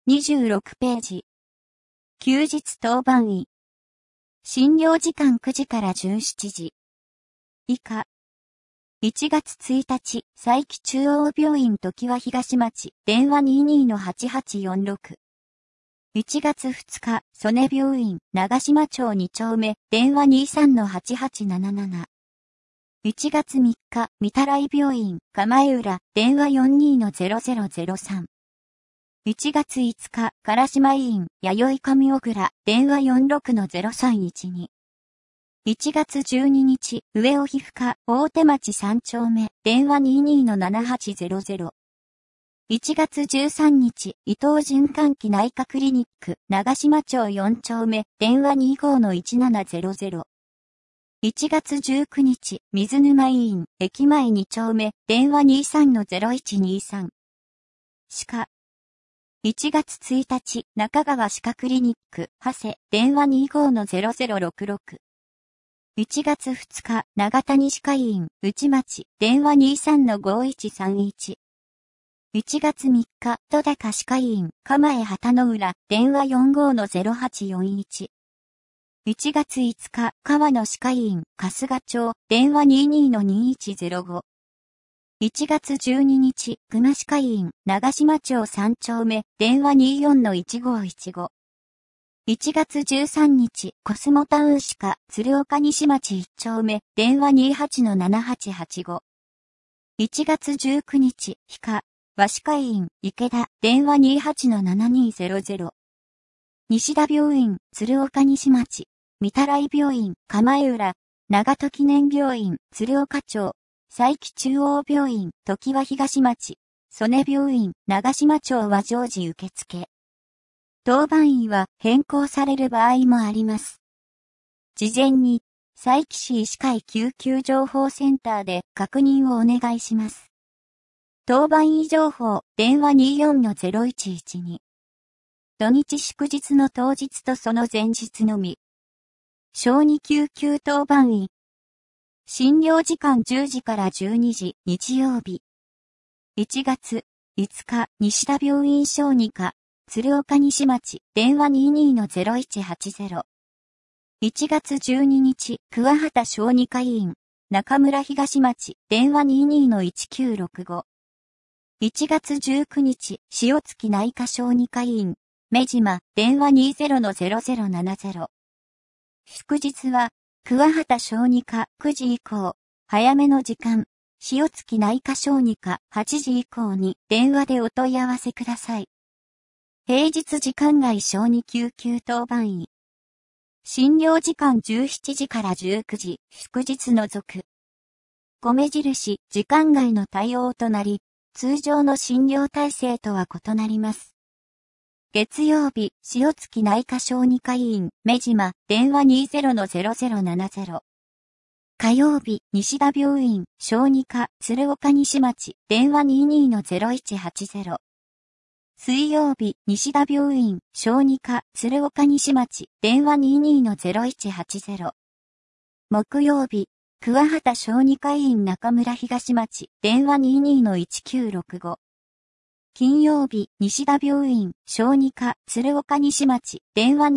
26ページ。休日当番医。診療時間9時から17時。以下。1月1日、佐伯中央病院常盤東町、電話 22-8846。1月2日、曽根病院、長島町2丁目、電話 23-8877。1月3日、御手洗病院、釜江浦、電話 42-0003。1月5日、唐島医院、弥生上小倉、電話 46-0312。1月12日、上尾皮膚科、大手町3丁目、電話 22-7800。1月13日、伊藤循環器内科クリニック、長島町4丁目、電話 25-1700。1月19日、水沼医院、駅前2丁目、電話 23-0123。歯科。1月1日、中川歯科クリニック、長谷、電話 25-0066。1月2日、長谷歯科医院、内町、電話 23-5131。1月3日、戸高歯科医院、釜江旗の浦、電話 45-0841。1月5日、川野歯科医院、春日町、電話 22-2105。1月12日、熊歯科医院、長島町3丁目、電話 24-1515。1月13日、コスモタウン歯科、鶴岡西町1丁目、電話 28-7885。1月19日、皮科、和歯科医院、池田、電話 28-7200。西田病院、鶴岡西町、御手洗病院、釜江浦、長門記念病院、鶴岡町、佐伯中央病院、常盤東町、曽根病院、長島町は常時受付。当番医は変更される場合もあります。事前に、佐伯市医師会救急情報センターで確認をお願いします。当番医情報、電話 24-0112。土日祝日の当日とその前日のみ。小児救急当番医。診療時間10時から12時、日曜日。1月5日、西田病院小児科、鶴岡西町、電話 22-0180。1月12日、桑畑小児科医院、中村東町、電話 22-1965。1月19日、塩月内科小児科医院、目島、電話 20-0070。祝日は、桑畑小児科9時以降、早めの時間、塩月内科小児科8時以降に電話でお問い合わせください。平日時間外小児救急当番医。診療時間17時から19時、祝日除く。米印、時間外の対応となり、通常の診療体制とは異なります。月曜日、塩月内科小児科医院、目島、電話 20-0070。火曜日、西田病院、小児科、鶴岡西町、電話 22-0180。水曜日、西田病院、小児科、鶴岡西町、電話 22-0180。木曜日、桑畑小児科医院中村東町、電話 22-1965。金曜日、西田病院、小児科、鶴岡西町、電話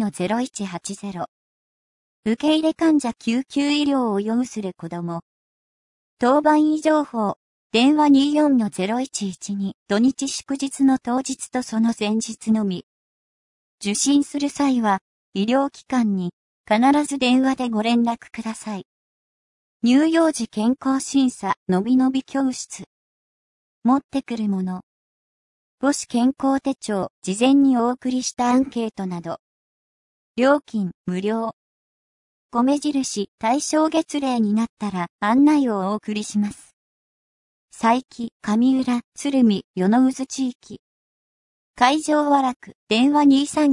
22-0180。受け入れ患者救急医療を要する子供。当番医情報、電話 24-0112、土日祝日の当日とその前日のみ。受診する際は、医療機関に必ず電話でご連絡ください。乳幼児健康審査、のびのび教室。持ってくるもの。母子健康手帳、事前にお送りしたアンケートなど。料金、無料。米印、対象月齢になったら案内をお送りします。佐伯、上浦、鶴見、与野渦地域。会場は楽、電話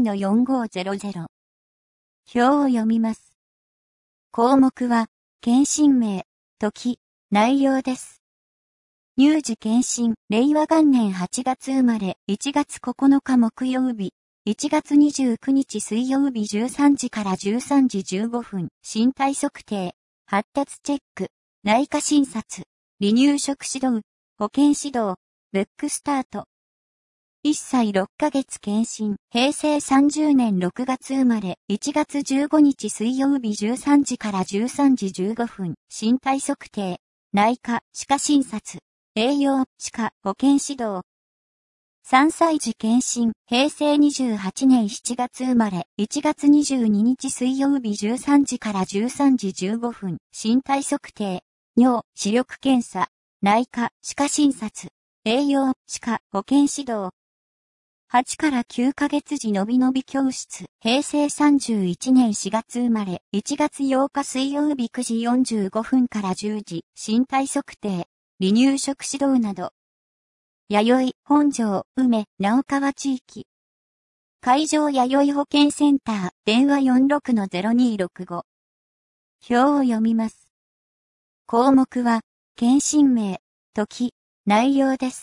23-4500。表を読みます。項目は、検診名、時、内容です。乳児検診、令和元年8月生まれ、1月9日木曜日、1月29日水曜日13時から13時15分、身体測定、発達チェック、内科診察、離乳食指導、保健指導、ブックスタート。 1歳6ヶ月検診。平成30年6月生まれ。1月15日水曜日13時から13時15分。身体測定。内科、歯科診察。栄養、歯科、保健指導。3歳児検診。平成28年7月生まれ。1月22日水曜日13時から13時15分。身体測定。尿、視力検査。内科、歯科診察。栄養、歯科、保健指導。8から9ヶ月時のびのび教室。平成31年4月生まれ。1月8日水曜日9時45分から10時。身体測定。離乳食指導など。弥生、本庄、梅、直川地域。海上弥生保健センター。電話46-0265。表を読みます。項目は、検診名、時、内容です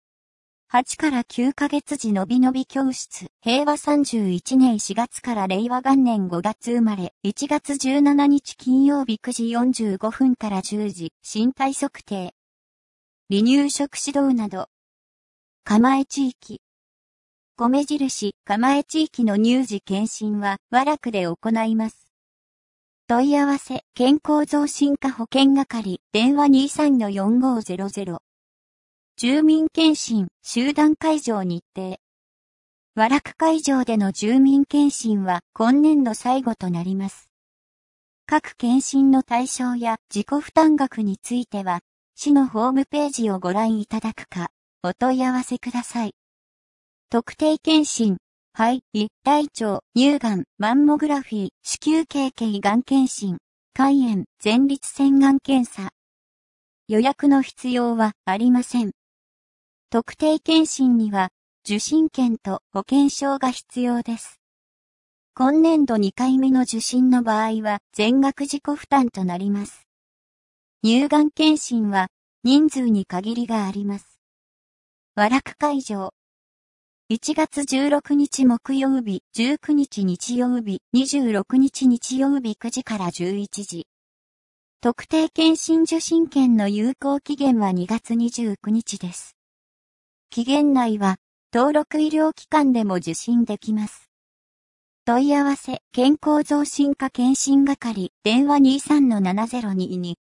。8から9ヶ月時のびのび教室。平和31年4月から令和元年5月生まれ。1月17日金曜日9時45分から10時。身体測定。離乳食指導など。蒲江地域。米印、蒲江地域の乳児検診は、和楽で行います。問い合わせ、健康増進課保健係、電話23-4500。住民検診、集団会場日程。和楽会場での住民検診は今年度最後となります。各検診の対象や自己負担額については、市のホームページをご覧いただくか、お問い合わせください。特定検診、肺、胃、大腸、乳がん、マンモグラフィー、子宮頸頸がん検診、肝炎、前立腺がん検査。予約の必要はありません。特定検診には、受診券と保険証が必要です。今年度2回目の受診の場合は、全額自己負担となります。乳がん検診は、人数に限りがあります。和楽会場。1月16日木曜日、19日日曜日、26日日曜日9時から11時。特定検診受診券の有効期限は2月29日です。期限内は、登録医療機関でも受診できます。問い合わせ、健康増進課検診係、電話23-7022。